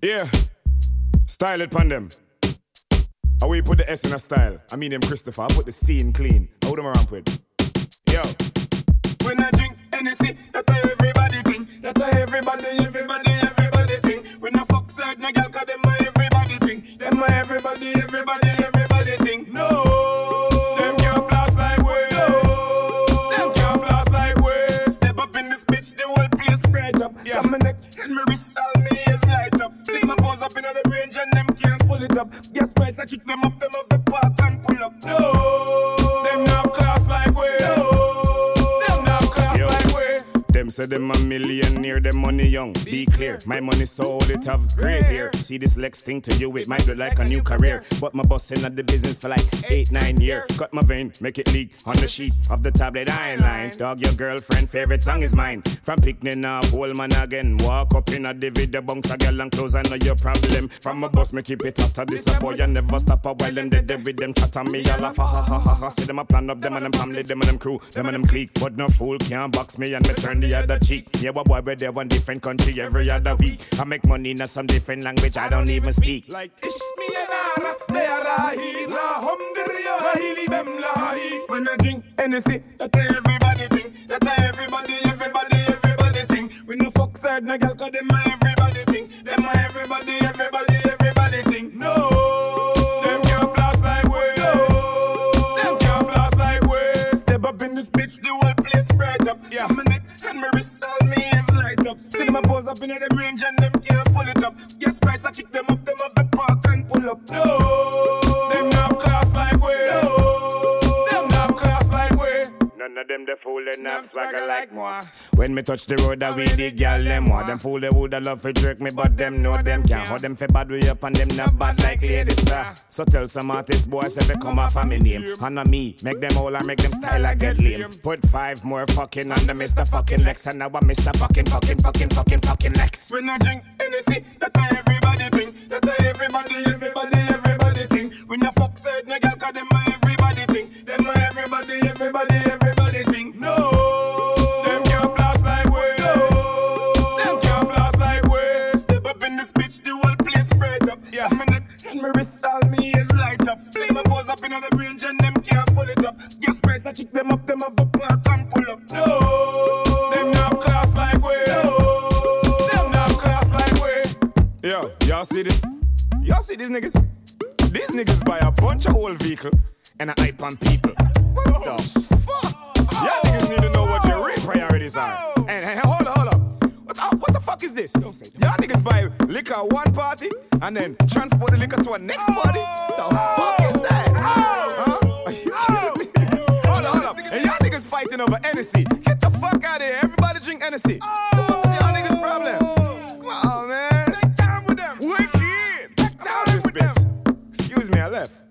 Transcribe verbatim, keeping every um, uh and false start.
Yeah, style it pon them. How we put the S in a style? I mean him Christopher, I put the C in clean. How them around with? Yo. When I drink Hennessy, that's how everybody think. That's how everybody, everybody, everybody think. When I fuck certain girl, cause them my everybody think. Them my everybody, everybody, everybody think. No, them can't floss like way. No, them can't floss like way. Step up in this bitch, the whole place bright up. Yeah. Got my neck and my wrist, all me is light up. See my balls up in the range and them can't pull it up. Guess price, I kick them up, them have the park and pull up. No, them not class like way. No. Them say them a millionaire, them money young. Be clear, my money so old it have grey hair. See this Lex thing to you, it might look like a new career, but my boss in the business for like eight, nine years. Cut my vein, make it leak on the sheet of the tablet iron line. Dog, your girlfriend favorite song is mine. From picking up, old man again. Walk up in a divider, bounce a girl and close, I know your problem. From my boss, me keep it hot to this a boy, I never stop a while them dead with them chat on me. I laugh, ha ha ha ha ha. See them a plan up, them and them family, them and them crew, them and them clique. But no fool can't box me and me turn the other cheek. Yeah, but boy, we're there one different country every other week. I make money in some different language I don't even speak. Like ish me anara, me arahi, la humdiria, hili bem lahi. When I drink Hennessy, that's how everybody think. That's how everybody, everybody, everybody think. When you fuck side, na girl, cause them my everybody think. Them my everybody, everybody, everybody think. No, them can't floss like way. No, them can't floss like way. Step up in this bitch, the whole place bright up. Yeah, my neck and my wrist. See them a pose up in the range and them can't pull it up. Guess price, I kick them up, them have the park and pull up. No, them not class like way. No, them not class like way. None of them the fool, they not swagger like moi. When me touch the road, I we the girl them more. Them fool they woulda love to jerk me, but them know them can't. How them fi bad way up and them not bad like ladies, sir. So tell some artist boys say they come off of me name. Honor me, make them all and make them style I get lame. Put five more fucking on the Mister fucking Lex, and now I'm Mister fucking fucking fucking fucking fucking Lex. When I drink Hennessy, that's how everybody think. That's how everybody, everybody, everybody think. When I fuck certain girl, cause them my everybody think. Them my everybody, everybody, everybody think. No, them can't floss like way. No, them can't floss like way. Step up in this bitch, the whole place bright up. Yeah, my neck and my wrist, all me is light up. See my balls up in the range and them can't pull it up. Guess price, I kick them up, them have a park and pull up. No, them not class like way. No, them not class like way. Yo, y'all see this? Y'all see these niggas? These niggas buy a bunch of old vehicle and a hype on people. What the fuck? Y'all niggas need to know what your real priorities are. And hey, hold up, hold up. What, uh, what the fuck is this? Y'all niggas buy liquor at one party and then transport the liquor to a next party? What the fuck is that? Huh? Are you kidding me? Hold up, hold up. And y'all niggas fighting over Hennessy. Get the fuck out of here. Everybody drink Hennessy. What the fuck is y'all niggas' problem? Come on, man. Take time with them. Wicked. Take time with them. Excuse me, I left.